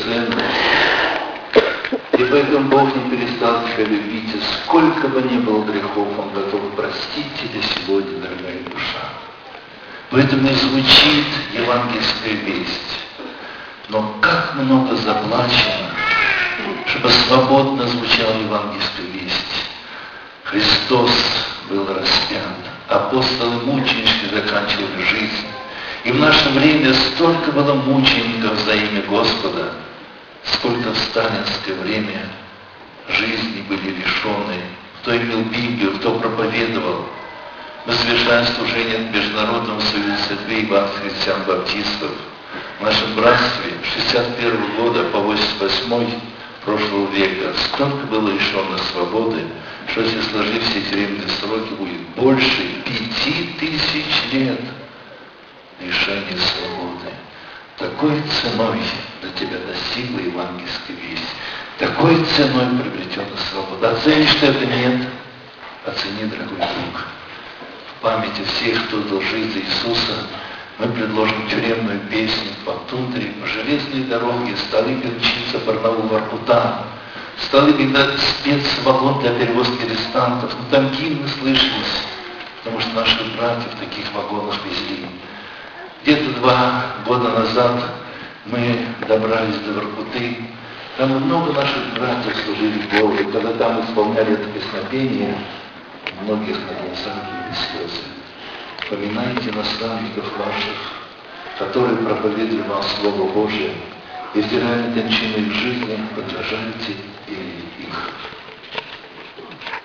драгоценное. И поэтому Бог не перестал тебя любить, и сколько бы ни было грехов, Он готов простить тебя сегодня, дорогая душа. Поэтому и звучит евангельская весть. Но как много заплачено, чтобы свободно звучала евангельская весть. Христос был распят, апостолы мученически заканчивали жизнь. И в наше время столько было мучеников за имя Господа, сколько в сталинское время жизни были лишены. Кто имел Библию, кто проповедовал. Мы совершаем служение в Международном союзе церквей евангельских христиан-баптистов. В нашем братстве с 1961 года по 1988 прошлого века столько было лишено свободы, что если сложить все тюремные сроки, будет больше 5000 лет лишения свободы. Такой ценой до тебя достигла евангельская весть. Такой ценой приобретена свобода. Оценишь ты это? Нет. Оцени, дорогой друг. В памяти всех, кто дал жизнь за Иисуса, мы предложим тюремную песню по тундре, по железной дороге, столы Перчица, Барнаул, Воркута. Столы, когда спецвагон для перевозки арестантов, но там гимны слышались, потому что наших братьев в таких вагонах везли. Где-то 2 года назад мы добрались до Воркуты. Там много наших братьев служили Богу. И когда там исполняли это песнопение, многих на глазах были слезы. Поминайте наставников ваших, которые проповедовали вам Слово Божие, и в реальной кончине их жизни подражайте их.